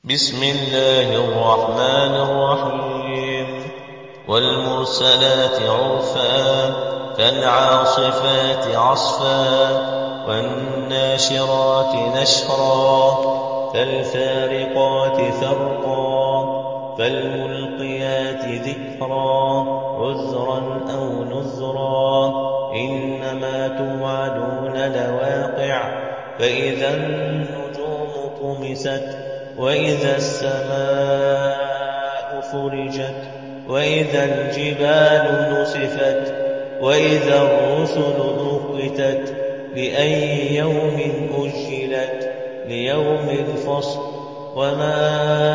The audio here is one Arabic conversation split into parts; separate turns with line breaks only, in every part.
بسم الله الرحمن الرحيم والمرسلات عرفا فالعاصفات عصفا والناشرات نشرا فالفارقات فرقا فالملقيات ذكرا عذرا أو نذرا إنما توعدون لواقع فإذا النجوم طمست وإذا السماء فرجت وإذا الجبال نسفت وإذا الرسل أقتت لأي يوم أجلت ليوم الفصل وما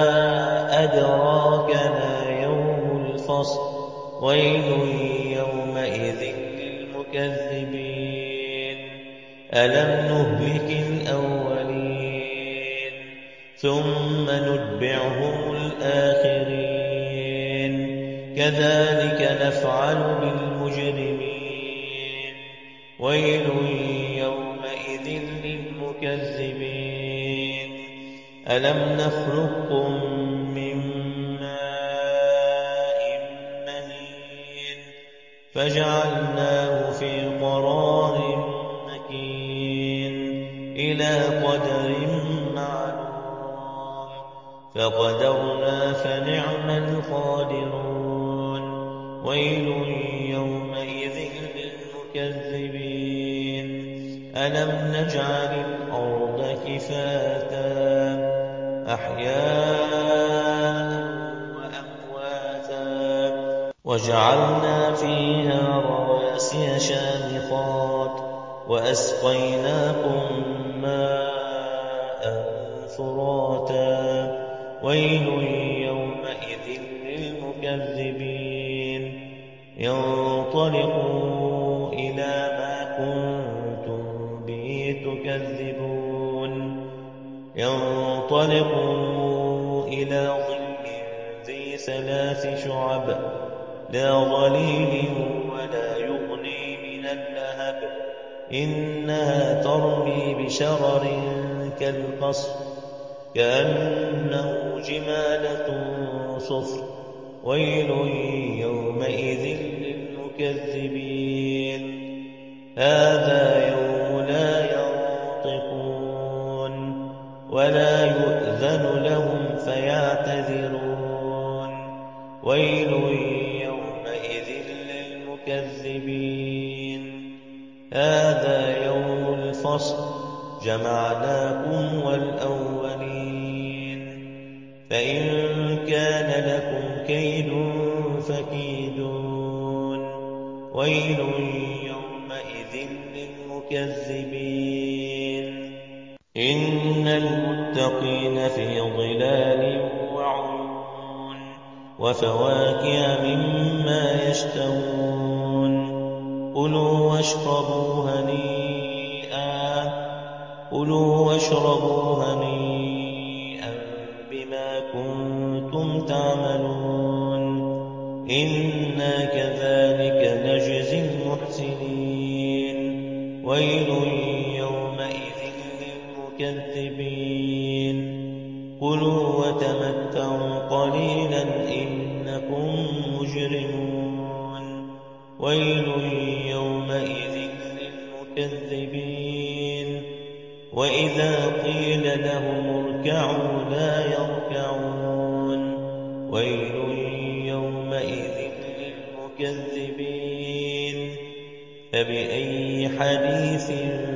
أدراك ما يوم الفصل ويل يومئذ للمكذبين ألم نهلك الأولين ثم نتبعهم الآخرين كذلك نفعل بالمجرمين ويل يومئذ للمكذبين ألم نخلقكم من ماء مهين فجعلناه في قرار مكين إلى قدر معلوم فقدرنا فنعم القادرون ويل يومئذ للمكذبين ألم نجعل الأرض كفاتا أحياء وأمواتا وجعلنا فيها رواسي شامخات وأسقيناكم ماء فراتا ويل يومئذ للمكذبين انطلقوا إلى ما كنتم به تكذبون انطلقوا إلى ظل ذي 3 شعب لا ظليل ولا يغني من اللهب إنها ترمي بشرر كالقصر كأنه جمالة صفر ويل يومئذ للمكذبين هذا يوم لا ينطقون ولا يؤذن لهم فيعتذرون ويل يومئذ للمكذبين هذا يوم الفصل جمعناكم والأولين فإن كان لكم كيد فكيدون ويل يومئذ للمكذبين إن المتقين في ظلال وعيون وفواكه مما يشتهون كلوا واشربوا هنيئا بما كنتم تعملون إنا كذلك نجزي المحسنين ويل يومئذ للمكذبين كلوا وتمتعوا قليلا إنكم مجرمون ويل يومئذ للمكذبين وإذا قيل لهم اركعوا لا يركعون ويل يومئذ للمكذبين فبأي حديث